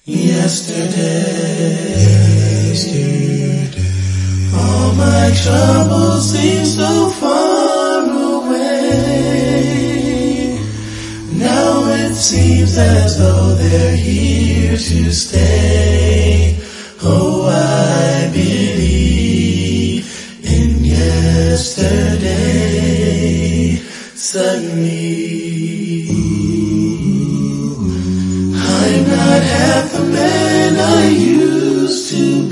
Yesterday, all my troubles seem so far away. Now it seems as though they're here to stay. Oh, I believe in yesterday. Suddenly, I'm not half the man I used to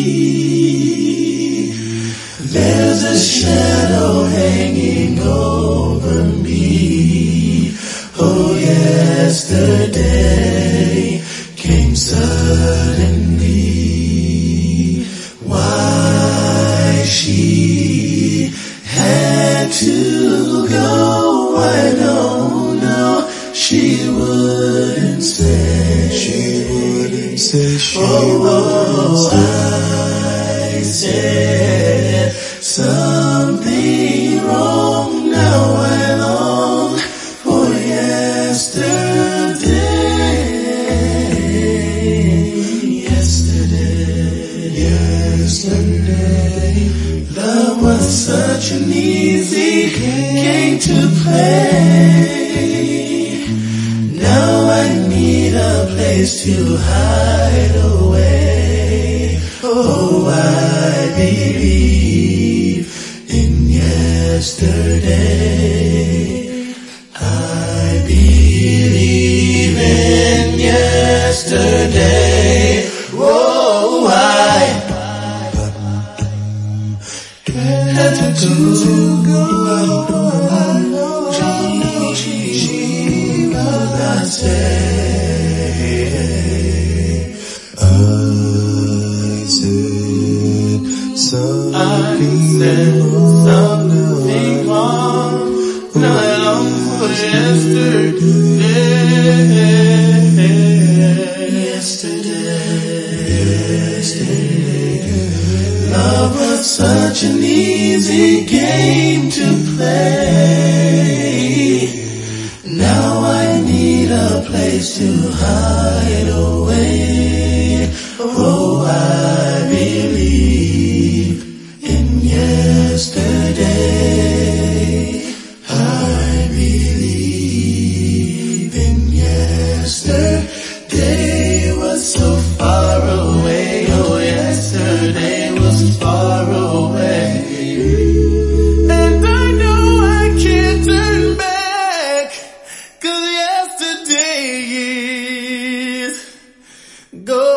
be. There's a shadow hanging over me. Oh, yesterday came suddenly. Why she had to go, I don't know. She wouldn't say. She wouldn't say. I said something wrong. Now I long for yesterday. Yesterday, love was such an easy game to play. Now I need a place to hide away. Oh, I believe in yesterday. I believe in yesterday. Oh, I had to go. She would not stay. I said something wrong. Now I long for yesterday. Love was such an easy game to play. Now I need a place to hide away. Oh, I believe in yesterday. I believe in yesterday was so far away. Oh, yesterday was far away. And I know I can't turn back, 'cause yesterday is gone.